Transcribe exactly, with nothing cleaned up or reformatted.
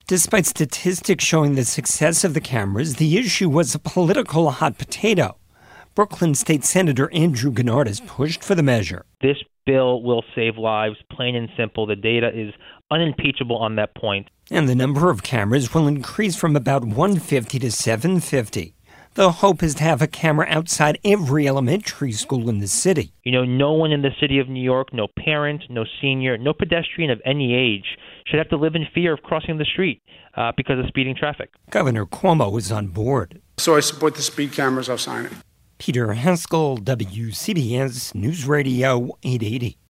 Despite statistics showing the success of the cameras, the issue was a political hot potato. Brooklyn State Senator Andrew Gennard has pushed for the measure. This bill will save lives, plain and simple. The data is unimpeachable on that point. And the number of cameras will increase from about one hundred fifty to seven hundred fifty. The hope is to have a camera outside every elementary school in the city. You know, no one in the city of New York, no parent, no senior, no pedestrian of any age should have to live in fear of crossing the street uh, because of speeding traffic. Governor Cuomo is on board. So I support the speed cameras. I'll sign it. Peter Haskell, W C B S News Radio eight eighty.